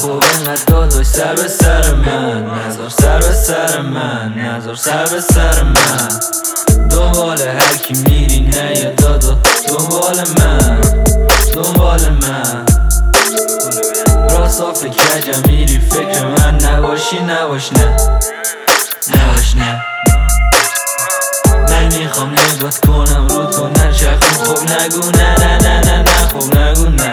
خوب اینقدر داداش سر به سر من، نذار سر به سر من، نذار سر به سر من. دنبال هر کی میری نه یا دادا دنبال من، دنبال من. راستا فکر کجم میری فکر من نباشی نباش نه، نباش نه. من میخوام نگات کنم رو تو نچرخون خوب نگو نه نه نه نه نه خوب نگو نه.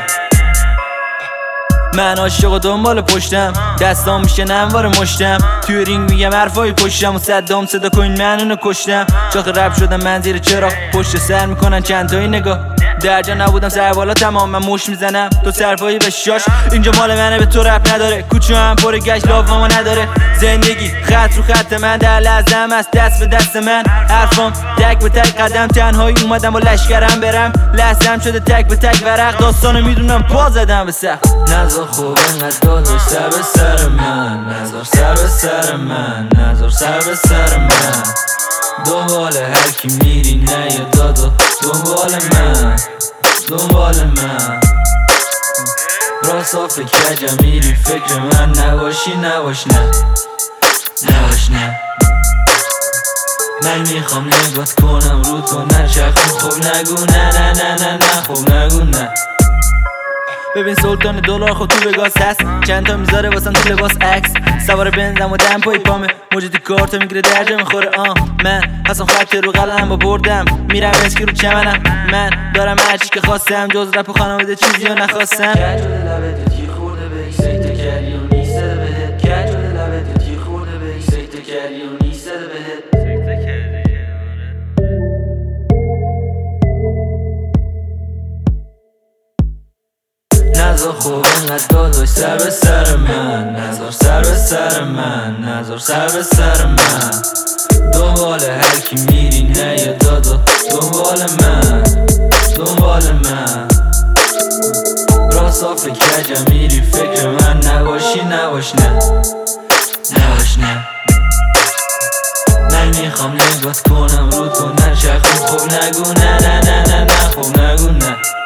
من عاشق و دنبال پشتم، دستام میشه نموار مشتم. توی رینگ میگم حرفای پشتم و صدام صدا کنین من اونو کشتم. شاخ رپ شدم من زیر چراغ، پشت سر میکنن چند تایی نگاه. درجا نبودم سر بالا تمام من مش میزنم تو سرپایی به شاش. اینجا مال منه به تو رپ نداره، کوچو هم پر گشت لاوامو نداره. زندگی خط رو خط من در لحظم از دست به دست من. حرفام تک به تک قدم تنهایی اومدم با لشکرم برم. لحظم شده تک به تک ورق داستانو میدونم پا زدم به سخت. نذار خوب اینقدر داداش سر به سر من، نذار سر به سر من، نذار سر به سر من. دنبال هر کی میری نه یا دادا دنبال من، دنبال من. راستا فکر کجم میری فکر من نباشی نباش نه، نباش نه. من میخوام نگات کنم رو تو نچرخون خوب نگو نه نه نه نه نه خوب نگو نه. ببین سلطان دلار خود تو وگاس هست، چند تا میذاره واسم تو لباس عکس. سوار بنزم و دم پای پامه، موجودی کارتو میگیره درجا میخوره. من حسن خط رو قلم با بردم، میرم اسکی رو چمنم. من دارم هرچی که خواستم جز رپ و خانواده چیزی رو نخواستم. کج شده لبت تیر خورده به سیت کردی و نیستده بهت. کج شده لبت تیر خورده به سیت کردی و نیستده بهت. نذار خوب اینقدر داداش سر به سر من، نذار سر به سر من، نذار سر به سر من. دنبال هر کی میری نه یا دادا دنبال من، دنبال من. راستا فکر کجم میری فکر من نباشی نباش نه، نباش نه. من میخوام نگات کنم رو تو نچرخون خوب نگو نه نه نه نه نه خوب نگو نه.